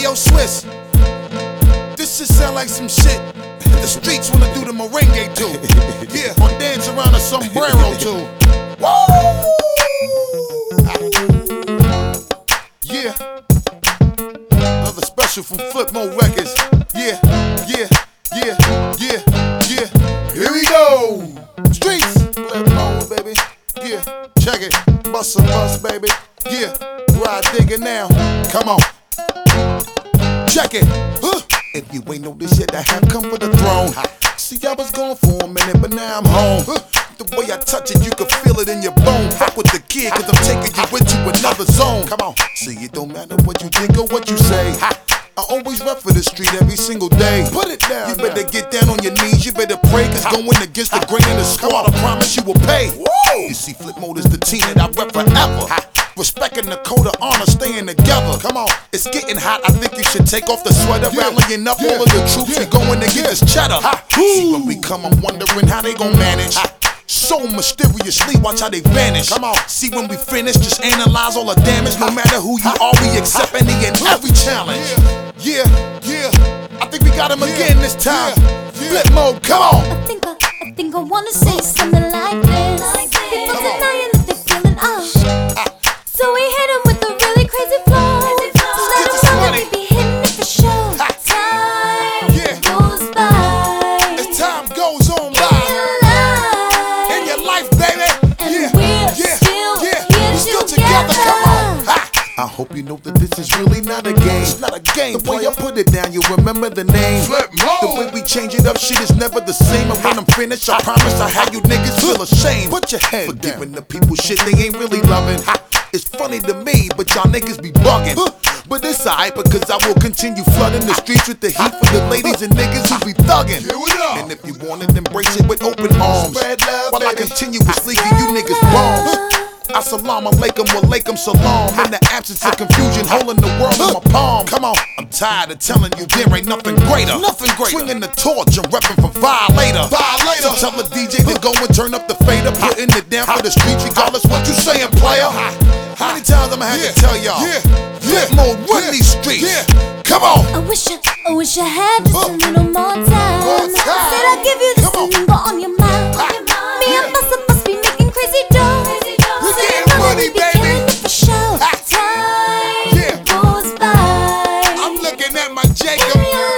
yo, Swiss, this shit sound like some shit the streets wanna do the merengue to. Yeah, or dance around a sombrero to. Woo! Yeah, another special from Flip Mode Records. Yeah, yeah, yeah, yeah, yeah. Here we go. Streets, Flip Mode, baby. Yeah, check it. Bust a bus, baby. Yeah, ride digging now. Come on. Check it. If you ain't know this shit, I have come for the throne. See, I was gone for a minute, but now I'm home. The way I touch it, you can feel it in your bone. Fuck with the kid, cause I'm taking you into another zone. Come on. See, it don't matter what you think or what you say. I always rep for the street every single day. Put it down. You better get down on your knees, you better pray, cause going against the grain of the squad, I promise you will pay. Whoa. You see, Flip Mode is the team that I rep forever. Respecting the code of honor, staying together. Come on, it's getting hot. I think you should take off the sweater. Rallying up all of the troops. We going to get this cheddar. See when we come, I'm wondering how they gon' manage. So mysteriously, watch how they vanish. Come on, see when we finish, just analyze all the damage. No matter who you are, we accept any and every challenge. Yeah, yeah, I think we got him again this time. Flip Mode, come on. I think I wanna say something like this. People denying that they're feeling us. So we hit him with a really crazy flow. So let him know that we be hitting it for sure. Time goes by. As time goes on by. In your life, baby. And we're still here together. Come on. I hope you know that this is really not a game. It's not a game. The way I put it down, you remember the name. Flip Mode. The way we change it up, shit is never the same. And when I'm finished, I promise I have you niggas feel ashamed. Put your head down. Giving the people shit they ain't really loving. It's funny to me, but y'all niggas be bugging. But it's alright because I will continue flooding the streets with the heat for the ladies and niggas who be thugging. And if you want it, embrace it with open arms. While I continuously give you niggas bombs. Assalamu alaikum wa alaikum salam. In the absence of confusion, holding the world in my palm. Come on, I'm tired of telling you there ain't nothing greater. Nothing greater. Swinging the torch, I'm repping for Violator. So tell the DJ to go and turn up the fader. Putting it down for the streets, regardless what you saying, player. How many times I'ma have to tell y'all? Flip Mode, run these streets. Come on. I wish I had just a little more time. I said I'd give you this thing on your mind. Me and Busta must be making crazy dough. We getting money, baby. For sure. Time goes by. I'm looking at my Jacob. In your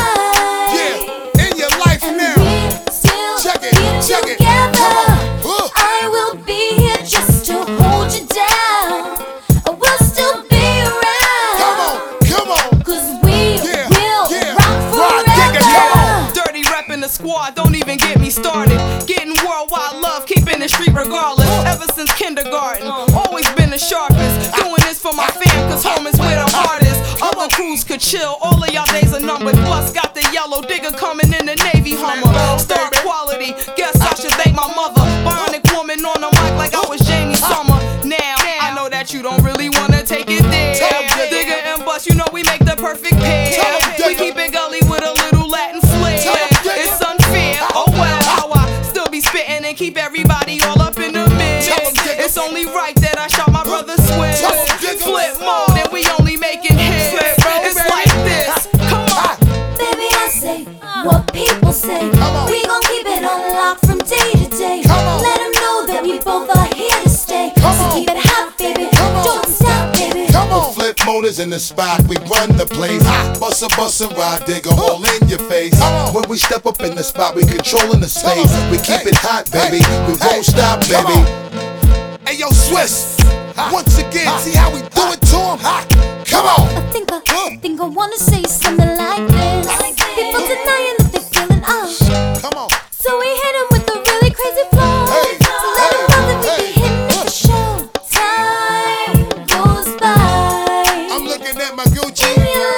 life. In your life and now. we're still Check it. together. I will be here just to hold you down. I will still be around. Come on. Cause we will rock forever. Dirty rep in the squad, don't even get me started. Getting worldwide love, keeping the street regardless. Ever since kindergarten, always been the sharpest. Doing this for my fam, cause home is where the heart is. Other crews could chill, all of y'all days are numbered. Plus got the yellow digger coming in the Navy Hummer. Star quality, guess I should thank my mother. Bionic woman on the mic like I was Jamie Summer. Now, I know that you don't really wanna take it there. Digger and Bust, you know we make the perfect pair. We keep it gully with a little Latin flair. It's unfair, oh well, how I still be spitting and keep everybody all up in the mix. It's only right that I shout my brother Swiss. Flip Mode and we only making hits. It's like this, come on. Baby, I say what people say. We gon' keep it on lock from day to day. Let them know that we both are here to stay. So keep it hot, baby. Don't stop, baby. Flip Mode is in the spot, we run the place. Bust a ride digger all in your face. When we step up in the spot, we controlling the space. We keep it hot, baby. We won't stop, baby. Hey yo, Swiss. Once again, see how we do it to him? Come on. I think I wanna say something like this. People denying that they're feeling us. Come on. So we hit him with a really crazy flow. So let him know that we be hitting it for sure. Time goes by. I'm looking at my Gucci. In your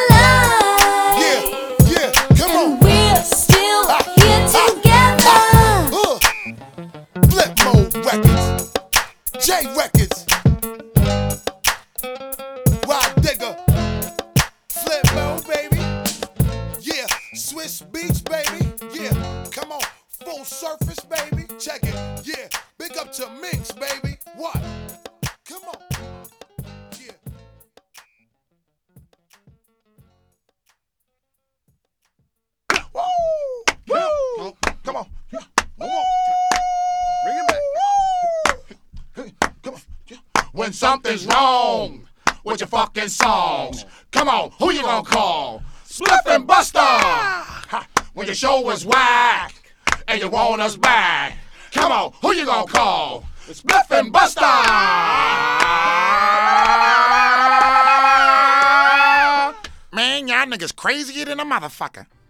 life. Yeah, come on. And we're still here together. Flip Mode Records. J Records. Ride Digger. Flip Mode, baby. Yeah, Swiss Beach, baby. Yeah, come on. Full surface, baby. Check it. Yeah, big up to Minx, baby. What? Come on. when something's wrong with your fucking songs. Come on, who you gonna call? Spliff and Buster! Ha, when your show was whack and you want us back. Come on, who you gonna call? Spliff and Buster! Man, y'all niggas crazier than a motherfucker.